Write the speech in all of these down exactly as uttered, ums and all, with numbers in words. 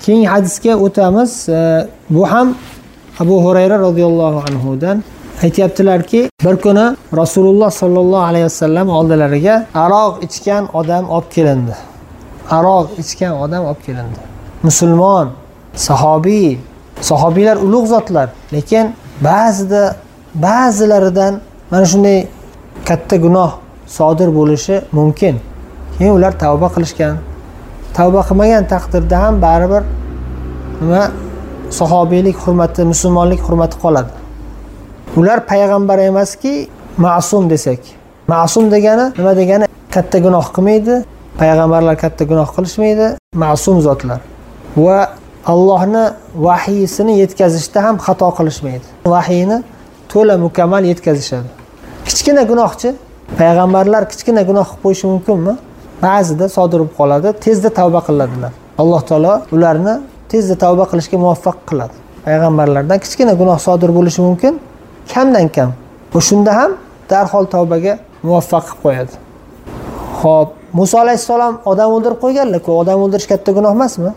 Keyingi hadisga o'tamiz. Bu ham Abu Hurayra radhiyallohu anhu dan aytayaptilarki, bir kuni Rasululloh sallallohu alayhi vasallam oldilariga aroq ichgan odam olib kelindi. Aroq ichgan odam olib kelindi. Musulmon, sahobiy, sahobiylar ulug' zotlar, lekin ba'zida ba'zilaridan mana shunday katta gunoh sodir bo'lishi mumkin. Keyin ular tavba qilishgan. Tavba qilmagan taqdirda ham baribir nima sahobiylik hurmati, musulmonlik hurmati qoladi. Ular payg'ambar emaski, ma'sum desak. Ma'sum degani nima degani? Katta gunoh qilmaydi, payg'ambarlar katta gunoh qilishmaydi, ma'sum zotlar. Va Allohning vahiyisini yetkazishda ham xato qilishmaydi. Vahiyini to'la mukammal yetkazishadi. Kichkina gunohchi, payg'ambarlar kichkina gunoh qilib qo'yishi mumkinmi? Ba'zida sodir bo'lib qoladi, tezda tavba qiladilar. Alloh taolo ularni tezda tavba qilishga muvaffaq qiladi. Payg'ambarlardan kichkina gunoh sodir bo'lishi mumkin, kamdan kam. O'shunda ham darhol tavbaga muvaffaq qilib qo'yadi. Xo'p, Musa alayhisalom odam o'ldirib qo'yganlar-ku, odam o'ldirish katta gunoh emasmi?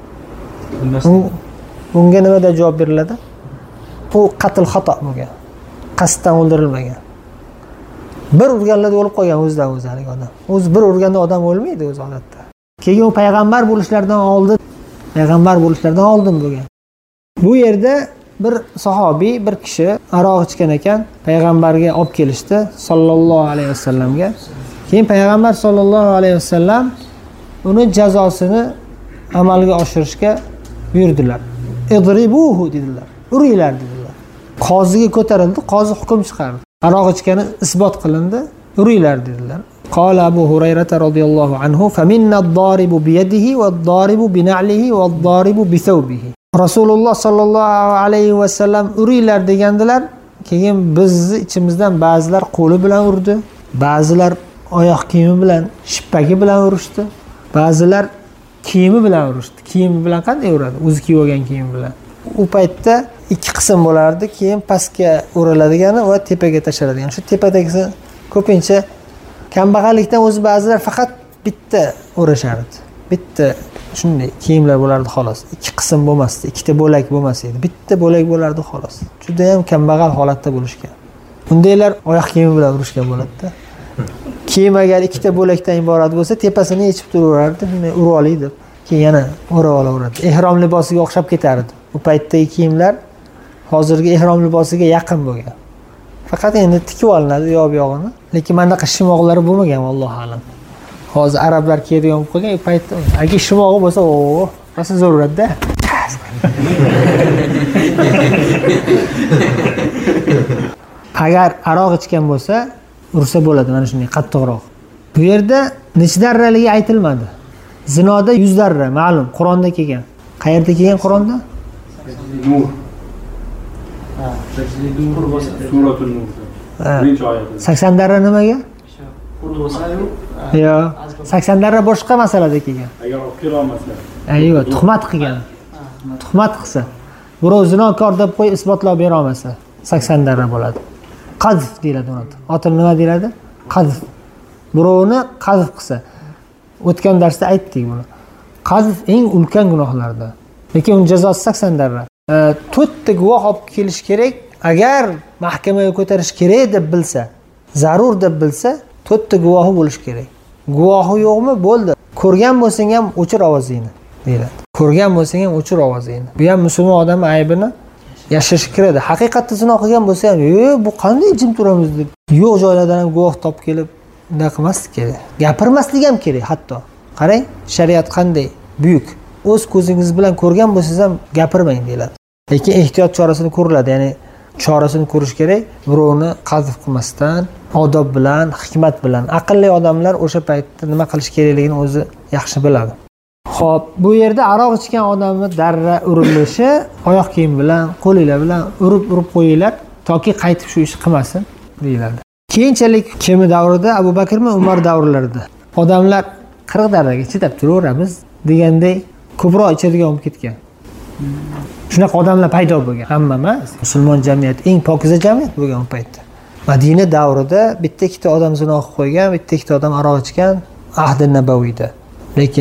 Bunga nima deb javob beriladi? Bu qatl xato bo'lgan. Qasddan o'ldirilmagan. Bir urganlarda o'lib qolgan o'zidan o'zalik odam. O'zi bir urganda odam o'lmaydi o'z odatda. Keyin u payg'ambar bo'lishlaridan oldin, payg'ambar bo'lishlaridan oldin bo'lgan. Bu yerda bir sahobiy, bir kishi aroq ichgan ekan, payg'ambarga olib kelishdi sallallohu alayhi vasallamga. Keyin payg'ambar sallallohu alayhi vasallam uni jazosini amalga oshirishga buyurdilar. Idribuhu dedilar. Uringlar dedilar. Qoziga ko'tarildi, qozi hukm chiqardi. Aroq ichgani isbot qilindi, uringlar dedilar. Qala Abu Hurayra radhiyallohu anhu faminna ad-daribu bi yadihi wad-daribu bi na'lihi wad-daribu bi thawbihi. Rasululloh sallallohu alayhi vasallam uringlar degandilar. Keyin bizni ichimizdan ba'zilar qo'li bilan urdi, ba'zilar oyoq kiyimi bilan, shippagi bilan urishdi, ba'zilar kiyimi bilan urishdi. Kiyimi bilan qanday uradi? O'zi kiyib olgan kiyimi bilan. U paytda ikki qism bo'lardi. Keyin pastga o'radigani va tepaga tashladigan. Shu tepadagisi ko'pincha kambag'allikdan o'zi ba'zilar faqat bitta o'rashardi. Bitta shunday kiyimlar bo'lardi xolos. Ikki qism bo'lmasdi, ikkita bo'lak bo'lmas edi. Bitta bo'lak bo'lardi xolos. Juda ham kambag'al holatda bo'lishgan. Undaylar oyoq kiyimi bilan urishgan bo'ladi-da. Kiyim agar ikkita bo'lakdan iborat bo'lsa, tepasini yechib turaverardi, shunday urib olay deb. Keyin yana o'rab olaveradi. Ehrom libosiga o'xshab ketardi. Bu paytdagi kiyimlar hozirgi ehrom libosiga yaqin bo'lgan. Faqat endi tikib olinadi yo'q yog'ini. Lekin manaqa shimoqlari bo'lmagan, vallohu alam. Hozir arablar kiyadigan bo'lib qolgan paytda agar shimog'i bo'lsa, o, rosa zo'r uradi-da. Agar aroq ichgan bo'lsa, ursa bo'ladi, mana shunday qattiqroq. Bu yerda necha darraligi aytilmadi. Zinoda yuz darra, ma'lum, Qur'onda kelgan. Qayerda kelgan Qur'onda? Nur. Ha, Suratul Nur. birinchi oyatda. sakson darra nimaga? Yo'q. sakson darra boshqa masalada kelgan. Agar olib kela olmasa. Ayyo, tuhmat qilgan. Tuhmat qilsa, birov zinokor deb qo'yib isbotlab bera olmasa, sakson darra bo'ladi. Qazf deyiladi uni. Otil nima deyiladi? Qazf. Birovni qazf qilsa, o'tgan darsda aytdik buni. Qazf eng ulkan gunohlardan. Lekin uni jazosi sakson darra. to'rtta guvoh olib kelish kerak. Agar mahkamaga ko'tarish kerak deb bilsa, zarur deb bilsa, to'rtta guvohi bo'lish kerak. Guvohi yo'qmi? Bo'ldi. Ko'rgan bo'lsang ham o'chir ovozingni, deyiladi. Ko'rgan bo'lsang ham o'chir ovozingni. Bu ham musulmon odam aybini yashirish kiradi. Haqiqatda zino qilgan bo'lsa ham, "Ey, bu qanday jim turamiz" deb yo'q joylardan ham guvoh topib kelib bunday qilmaslik kerak. Gapirmaslik ham kerak hatto. Qarang, shariat qanday buyuk. O'z ko'zingiz bilan ko'rgan bo'lsangiz ham gapirmang deyiladi. Lekin ehtiyot chorasini ko'riladi, ya'ni chorasini ko'rish kerak. Birovni qazf qilmasdan, odob bilan, hikmat bilan. Aqlli odamlar o'sha paytda nima qilish kerakligini o'zi yaxshi biladi. Xo'p, bu yerda aroq ichgan odamni darra urilishi oyoq kiyim bilan, qo'linglar bilan urib-urib qo'yinglar, toki qaytib shu ishni qilmasin, deyiladi. Keyinchalik kimi davrida, Abu Bakrmi, Umar davrlarida odamlar qirq darraga chidab turaveramiz deganday ko'proq ichadigan bo'lib ketgan. Shunaqa odamlar paydo bo'lgan. Hamma emas, musulmon jamiyat eng pokiza jamiyat bo'lgan u paytda. Madina davrida bitta ikkita odam zino qilib qo'ygan, bitta ikkita odam aroq ichgan ahdi nabaviyda. Lekin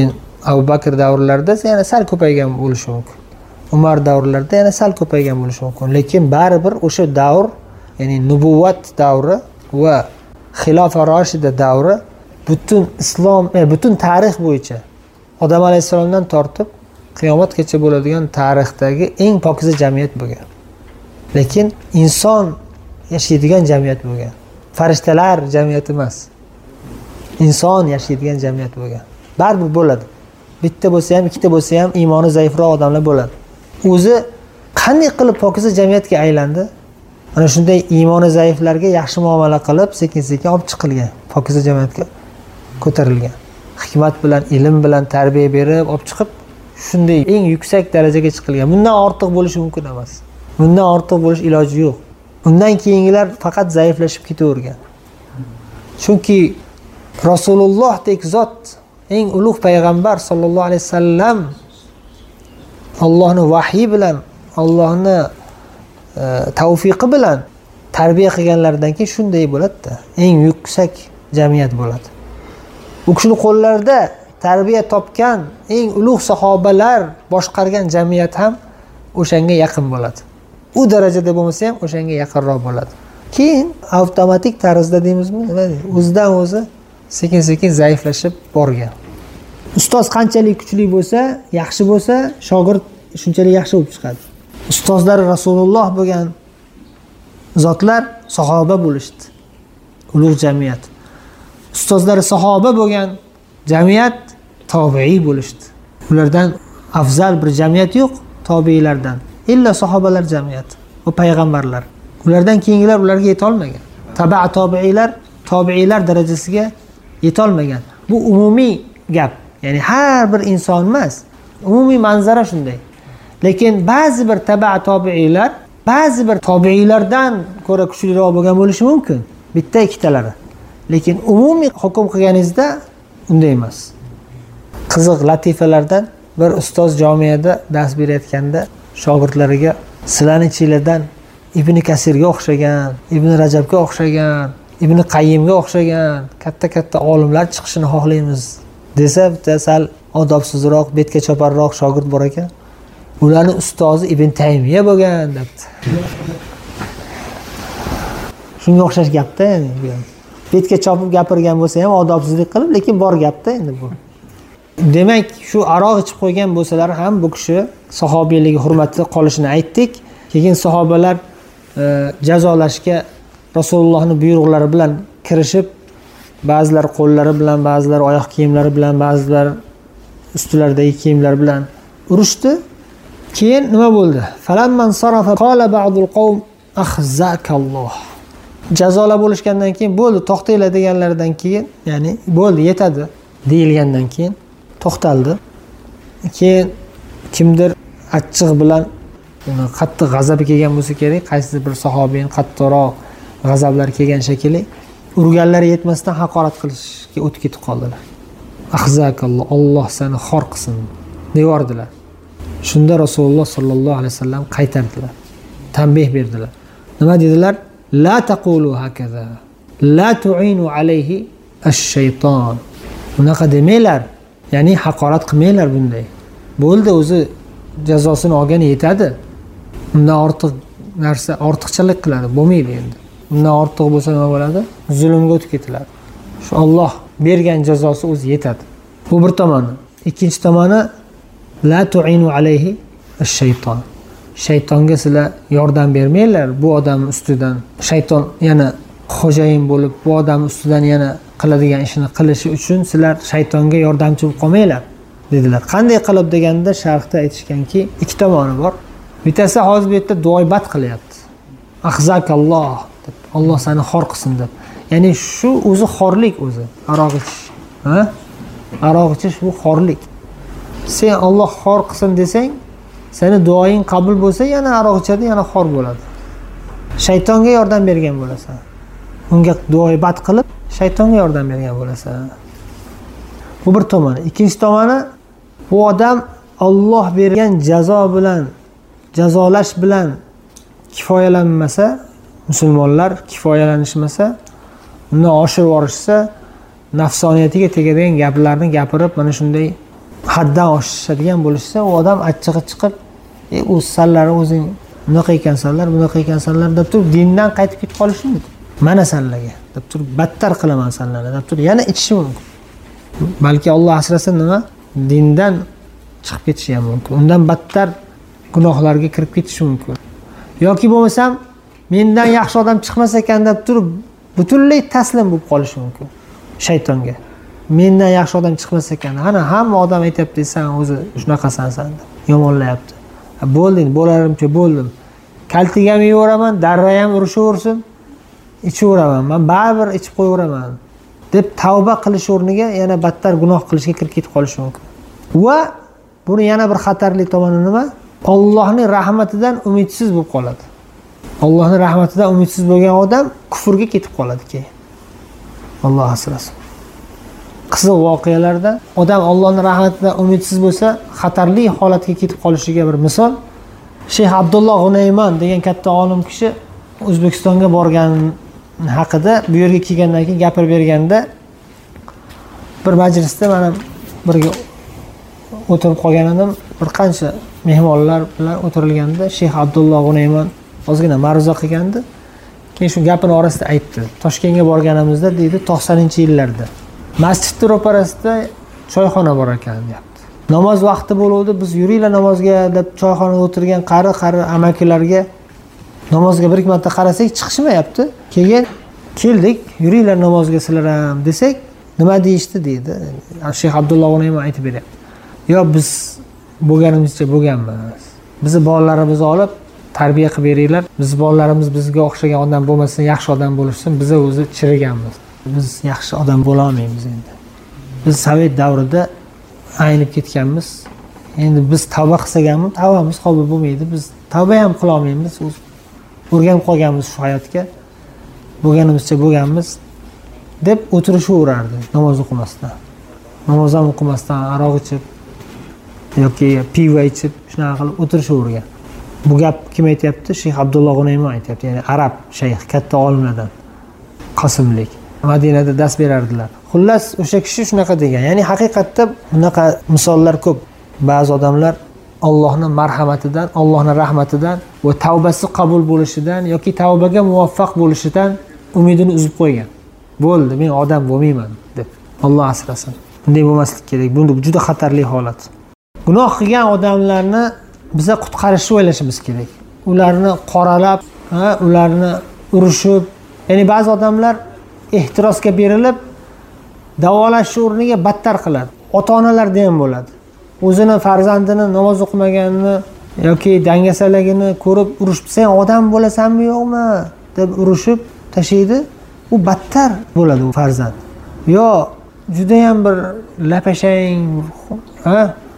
Abu Bakr davrlarida yana sal ko'paygan bo'lishi mumkin. Umar davrlarida yana sal ko'paygan bo'lishi mumkin. Lekin baribir o'sha davr, ya'ni nubuvvat davri va xilofa roshida davri butun islom, e, butun tarix bo'yicha Odam alayhissalomdan tortib qiyomatgacha bo'ladigan tarixdagi eng pokiza jamiyat bo'lgan. Lekin inson yashaydigan jamiyat bo'lgan. Farishtalar jamiyati emas. Inson yashaydigan jamiyat bo'lgan. Baribir bo'ladi. Bitta bo'lsa ham, ikkita bo'lsa ham iymoni zaifroq odamlar bo'ladi. O'zi qanday qilib pokiza jamiyatga aylandi? Mana shunday iymoni zaiflarga yaxshi muomala qilib, sekin-sekin olib chiqilgan, pokiza jamiyatga ko'tarilgan. Hikmat bilan, ilm bilan tarbiya berib, olib chiqib shunday eng yuksak darajaga chiqilgan. Bundan ortiq bo'lishi mumkin emas. Bundan ortiq bo'lish iloji yo'q. Undan keyingilar faqat zaiflashib ketavergan. Chunki Rasulullohdek zot, eng ulug' payg'ambar sollallohu alayhi vasallam Allohning vahyi bilan, Allohning e, tavfiqi bilan tarbiya qilganlardan keyin shunday bo'ladi-da, eng yuksak jamiyat bo'ladi. U kishining qo'llarida tarbiya topgan eng ulug' sahobalar boshqargan jamiyat ham o'shanga yaqin bo'ladi. U darajada bo'lmasa ham o'shanga yaqinroq bo'ladi. Keyin avtomatik tarzda deymizmi, nima deydi? O'zidan o'zi sekin-sekin zaiflashib borgan. Ustoz qanchalik kuchli bo'lsa, yaxshi bo'lsa, shogird shunchalik yaxshi bo'lib chiqadi. Ustozlari Rasululloh bo'lgan zotlar sahoba bo'lishdi. Ulug' jamiyat. Ustozlari sahoba bo'lgan jamiyat tobi'i bo'lishdi. Ulardan afzal bir jamiyat yo'q tobiilardan. Illa sahobalar jamiyati va payg'ambarlar. Ulardan keyingilar ularga yeta olmagan. Tabi'a tobiilar tobiilar darajasiga yeta olmagan. Bu umumiy gap. Ya'ni har bir inson emas. Umumiy manzara shunday. Lekin ba'zi bir tabi'a tobiilar, ba'zi bir tobiilardan ko'ra kuchliroq bo'lgan bo'lishi mumkin. Bitta ikkitalari. Lekin umumiy hukm qilganingizda unday emas. Qiziq latifalardan bir ustoz jomiyada dars berayotganda shogirdlariga sizlarning ichingizdan Ibn Kasirga o'xshagan, Ibn Rajabga o'xshagan, Ibn Qayyimga o'xshagan katta-katta olimlar chiqishini xohlaymiz desa, bitta sal odobsizroq, betga choparroq shogird bor ekan. Ularning ustozi Ibn Taymiya bo'lgan debdi. Shunga o'xshash gapda, ya'ni betga chopib gapirgan bo'lsa ham odobsizlik qilib, lekin bor gapda endi bu. Demak, shu aroq ichib qo'ygan bo'lsalar ham bu kishi sahobiyligi hurmati qolishini aytdik. Keyin sahobalar e, jazolashga Rasulullohning buyruqlari bilan kirishib, ba'zilar qo'llari bilan, ba'zilar oyoq kiyimlari bilan, ba'zilar ustilaridagi kiyimlar bilan urushdi. Keyin nima bo'ldi? Falamman sarafa qala ba'dul qawm akhzakalloh. Jazolab bo'lishgandan keyin bo'ldi, to'xtanglar deganlardan keyin, ya'ni bo'ldi, yetadi deyilgandan keyin to'xtaldi. Keyin kimdir achchiq bilan qattiq g'azabi kelgan bo'lsa kerak, qaysi bir sahobiyin qattiqroq g'azablar kelgan shekilli, urganlari yetmasdan haqorat qilishga o'tib ketib qoldilar. Ahzakalloh, Alloh seni xor qilsin deyordilar. Shunda Rasululloh sollallohu alayhi vasallam qaytardilar. Tanbeh berdilar. Nima dedilar? La taqulu hakaza. La tu'inu alayhi ash-shayton. Bunaqa demanglar. Ya'ni haqorat qilmanglar bunday. Bo'ldi, o'zi jazosini olgani yetadi. Undan ortiq narsa, ortiqchalik qiladi, bo'lmaydi endi. Undan ortiq bo'lsa nima bo'ladi? Zulmga o'tib ketiladi. Shu Alloh bergan jazosi o'zi yetadi. Bu bir tomoni. Ikkinchi tomoni la tu'inu alayhi ash-shayton. Shaytonga sizlar yordam bermanglar bu odam ustidan. Shayton yana xo'jayin bo'lib, bu odam ustidan yana qiladigan ishini qilishi uchun sizlar shaytonga yordamchi bo'lib qolmanglar dedilar. Qanday qilib deganda sharhda aytishganki, ikki tomoni bor. Bittasi hozir bu yerda duoibat qilyapti. Ahzakalloh deb, Alloh seni xor qilsin deb. Ya'ni shu o'zi xorlik o'zi, aroq ichish. Ha? Aroq ichish bu xorlik. Sen Alloh xor qilsin desang, seni duoing qabul bo'lsa, yana aroq ichadi, yana xor bo'ladi. Shaytonga yordam bergan bo'lasan. Unga duoibat qilib, shaytonga yordam bergan bo'lasan. Bu bir tomoni. Ikkinchi tomoni, bu odam Alloh bergan jazo bilan, jazolash bilan kifoyalanmasa, musulmonlar kifoyalanishmasa, undan oshirib yorishsa, nafsoniyatiga tegadigan gaplarni gapirib, mana shunday haddan oshadigan bo'lishsa, u odam achchig'i chiqib, e u sallari o'zing bunaqa ekansanlar, bunaqa ekansanlar deb turib dindan qaytib ketib qolishi mumkin. Mana sallaga deb turib battar qilaman sallani deb turib yana ichishi mumkin. Balki Alloh asrasin nima? Dindan chiqib ketishi ham mumkin. Undan battar gunohlarga kirib ketishi mumkin. Yoki bo'lmasam mendan yaxshi odam chiqmas ekan deb turib butunlay taslim bo'lib qolishi mumkin shaytonga. Mendan yaxshi odam chiqmas ekan. Ana hamma odam aytibdi, sen o'zi shunaqasan san deb yomonlayapti. Bo'lding, bo'larimcha bo'ldim. Kaltiga ham yeyveraman, darra ham urishaversin, ichiveraman. Men baribir ichib qo'yaveraman deb tavba qilish o'rniga yana battar gunoh qilishga kirib ketib qolishi mumkin. Va buni yana bir xatarli tomoni nima? Allohning rahmatidan umidsiz bo'lib qoladi. Allohning rahmatidan umidsiz bo'lgan odam kufrga ketib qoladi keyin. Alloh asrasin. Qiziq voqealarda odam Allohning rahmatidan umidsiz bo'lsa, xatarli holatga ketib qolishiga bir misol. Shayx Abdulloh G'unayman degan katta olim kishi O'zbekistonga borgan haqida bu yerga kelgandan keyin gapirib berganda bir majlisda men ham birga o'tirib qolgan edim. Bir qancha mehmonlar bilan o'tirilganda Shayx Abdulloh G'unayman ozgina ma'ruza qilgandi. Keyin shu gapini orasida aytdi. Toshkentga borganimizda deydi to'qsoninchi yillarda masjidning ro'parasida choyxona bor ekan deyapti. Namoz vaqti bo'ldi, biz yuringlar namozga deb choyxonada o'tirgan qari-qari amakilarga namozga bir ikki marta qarasak chiqishmayapti. Keyin keldik, yuringlar namozga sizlar ham desak, nima deyishdi deydi. Shayx Abdulloh G'unayman aytib beryapti. Yo biz bo'lganimizcha bo'lganmiz. Bizni bolalarimizni olib tarbiya qilib beringlar. Biz bolalarimiz bizga o'xshagan odam bo'lmasin, yaxshi odam bo'lishsin, biz o'zi chiriganmiz. Biz yaxshi odam bo'la olmaymiz endi. Biz sovet davrida aynib ketganmiz. Endi biz tavba qilsak ham tavbamiz qabul bo'lmaydi. Biz tavba ham qila olmaymiz. O'rganib qolganmiz shu hayotga. Bo'lganimizcha bo'lganmiz deb o'tirishaverardi namoz o'qimasdan. Namoz ham o'qimasdan aroq ichib yoki pivo ichib shunaqa qilib o'tirishavergan. Bu gap kim aytayapti? Shayx Abdulloh G'unayman aytayapti. Ya'ni arab shayx, katta olimlardan. Qosimlik. Madinada dars berardilar. Xullas o'sha kishi shunaqa degan. Ya'ni haqiqatda bunaqa misollar ko'p. Ba'zi odamlar Allohning marhamatidan, Allohning rahmatidan va tavbasi qabul bo'lishidan yoki tavbaga muvaffaq bo'lishidan umidini uzib qo'ygan. Bo'ldi, men odam bo'lmayman deb. Alloh asrasin. Bunday bo'lmaslik kerak. Bu juda xatarli holat. Gunoh qilgan odamlarni biza qutqarishni o'ylashimiz kerak. Ularni qoralab, ha, ularni urushib, ya'ni ba'zi odamlar ehtirosga berilib davolash o'rniga battar qiladi. Ota-onalarda ham bo'ladi. O'zini farzandini namoz o'qimaganini yoki dangasalagini ko'rib urushib, "Sen odam bo'lasanmi yo'qmi?" deb urushib tashlaydi. U battar bo'ladi u farzand. Yo juda ham bir lapashang, ha?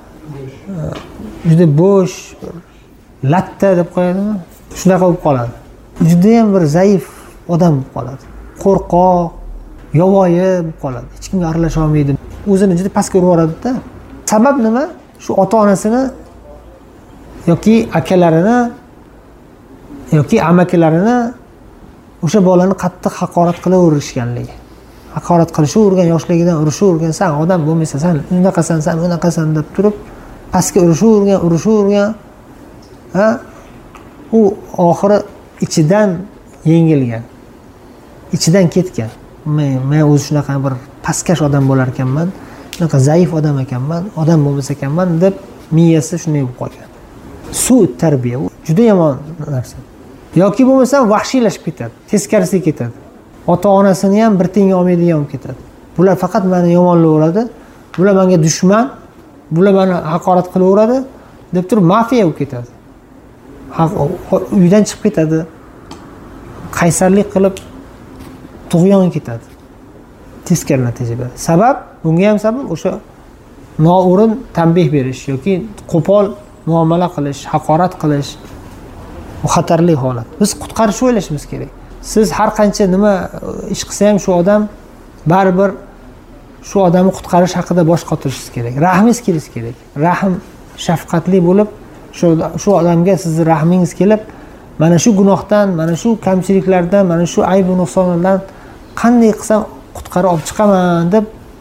Juda bo'sh, latta deb qo'yadimi? Shunaqa bo'lib qoladi. Juda ham bir zaif odam bo'lib qoladi. Qo'rqoq, yovvoyi bo'lib qoladi. Hech kimga aralasha olmaydi. O'zini juda pastga urib yuboradi-da. Sabab nima? Shu ota-onasini yoki akalarini yoki amakilarini o'sha bolani qattiq haqorat qilaverishganligi. Haqorat qilishni o'rgan, yoshligidan urishni o'rgan, sen odam bo'lmaysan, sen unaqasan, sen unaqasan deb turib pastga urishni o'rgan, urishni o'rgan. Ha? U oxiri ichidan yengilgan. Ichidan ketgan. Men men o'zi shunaqa bir pastkash odam bo'lar ekanman, shunaqa zaif odam ekanman, odam bo'lmas ekanman deb miyasi shunday bo'lib qolgan. Suv tarbiya u juda yomon narsa. Yoki bo'lmasa vahshiylashib ketadi, teskarisiga ketadi. Ota-onasini ham bir tenga olmaydigan bo'lib ketadi. Bular faqat meni yomonlayveradi, bular menga dushman, bular meni haqorat qilaveradi deb turib mafiya bo'lib ketadi. Uydan chiqib ketadi. Qaysarlik qilib tug'yon ketadi. Teskari natija beradi. Sabab, bunga ham sabab o'sha noo'rin tanbeh berish yoki qo'pol muomala qilish, haqorat qilish. Bu xatarli holat. Biz qutqarishni o'ylashimiz kerak. Siz har qancha nima ish qilsa ham shu odam baribir shu odamni qutqarish haqida bosh qotirishingiz kerak. Rahmingiz kelishi kerak. Rahm, shafqatli bo'lib, shu shu odamga sizning rahmingiz kelib, mana shu gunohdan, mana shu kamchiliklardan, mana shu ayb va nuqsonlardan qanday qilsam qutqarib olib chiqaman deb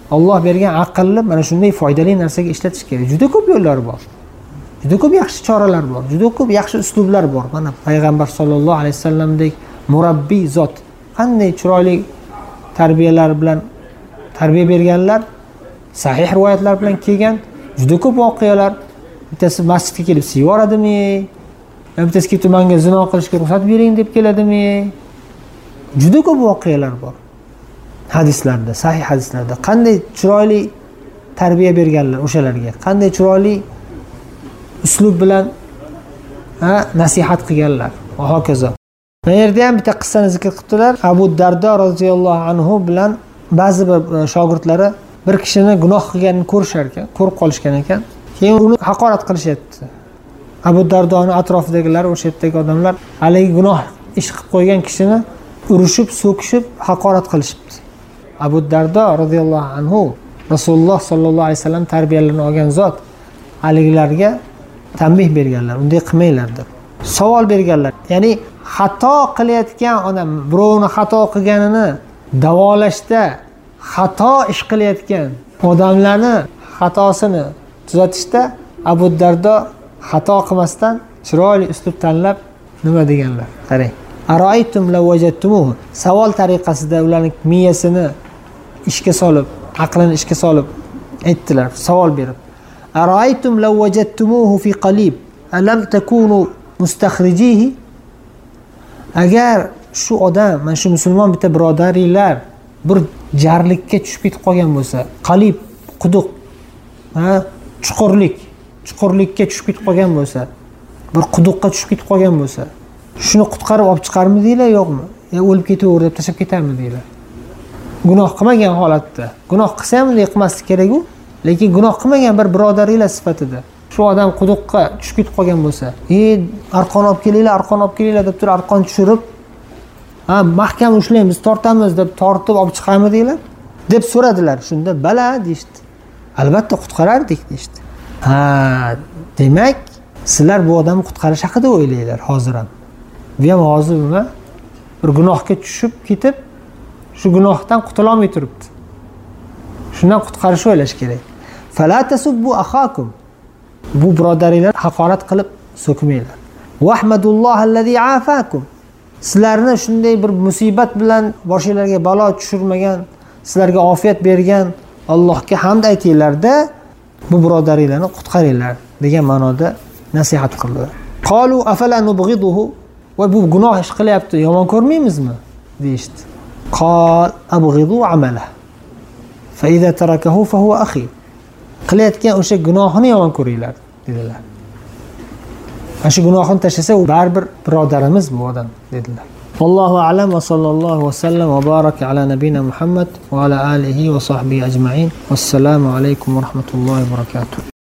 Alloh bergan aqlni mana shunday foydali narsaga ishlatish kerak. Juda ko'p yo'llar bor. Juda ko'p yaxshi choralar bor. Juda ko'p yaxshi uslublar bor. Mana payg'ambar sollallohu alayhi vasallamdek murabbiy zot qanday chiroyli tarbiyalar bilan tarbiya berganlar, sahih rivoyatlar bilan kelgan juda ko'p voqealar. Bittasi masjidga kelib siyoradimi? Bittasi kelib menga zino qilishga ruxsat bering deb keladimi? Juda ko'p voqealar bor. Hadislarda, sahih hadislarda qanday chiroyli tarbiya berganlar o'shalarga, qanday chiroyli uslub bilan ha nasihat qilganlar va hokazo. Bu yerda ham bitta qissani zikr qildilar. Abu Dardo roziyallohu anhu bilan ba'zi bir shogirdlari bir kishini gunoh qilganini ko'rishar ekan, ko'rib qolishgan ekan. Keyin uni haqorat qilishyapti. Abu Dardoning atrofidagilar, o'sha yerdagi odamlar haligi gunoh ish qilib qo'ygan kishini urishib, so'kishib, haqorat qilishibdi. Abu Dardo roziyallohu anhu Rasululloh sollallohu alayhi vasallam tarbiyalarini olgan zot haligilarga tanbih berganlar, unday qilmanglar deb. Savol berganlar. Ya'ni xato qilayotgan odam, birovni xato qilganini davolashda xato ish qilayotgan odamlarni xatosini tuzatishda Abu Dardo xato qilmasdan chiroyli uslub tanlab nima deganlar? Qarang. Aroaytum law wajadtumuhu. Savol tariqasida ularning miyasini ishga solib, aqlini ishga solib aytdilar, savol berib. Aroaytum law wajadtumuhu fi qalib, alam takunu mustakhrijihi? Agar shu odam, mana shu musulmon bitta birodaringlar bir jarlikka tushib ketib qolgan bo'lsa, qalib, quduq, ha, chuqurlik, chuqurlikka tushib ketib qolgan bo'lsa, bir quduqqa tushib ketib qolgan bo'lsa, shuni qutqarib olib chiqarmidinglar yo'qmi? Ya o'lib ketaver deb tashlab ketarmidinglar? Gunoh qilmagan holatda. Gunoh qilsa ham bunday qilmaslik kerak-ku, lekin gunoh qilmagan bir birodaringlar sifatida shu odam quduqqa tushib ketib qolgan bo'lsa, "Ey, arqon olib kelinglar, arqon olib kelinglar" deb turib arqon tushirib, "Ha, mahkam ushlaymiz, tortamiz" deb tortib olib chiqarmidinglar? deb so'radilar. Shunda "Bala" deydi. "Albatta qutqarardik" deydi. Ha, demak, sizlar bu odamni qutqarish haqida o'ylaylar hozir ham. Bu ham hozir nima? Bir gunohga tushib ketib, shu gunohdan qutula olmay turibdi. Shundan qutqarish o'ylash kerak. Fala tasubbu akhakum. Bu birodaringlar haqorat qilib so'kmanglar. Vahmadulloh allazi afakum. Sizlarni shunday bir musibat bilan boshingizga balo tushirmagan, sizlarga ofiyat bergan Allohga hamd aytinglar-da, bu birodaringlarni qutqaringlar degan ma'noda nasihat qildilar. Qalu afala nubghiduhu, va bu gunoh ish qilyapti, yomon ko'rmaymizmi deydi. Qal abghidu amalah fa idza tarakahu fa huwa akhi. Qilayotgan o'sha gunohini yomon ko'ringlar dedilar. Ana shu gunohini tashlasa, u baribir birodarimiz bu odam dedilar. Allohu a'lam va sallallohu va sallam va baraka ala nabina Muhammad va ala alihi va sahbihi ajma'in. Assalomu alaykum va rahmatullohi va barakatuh.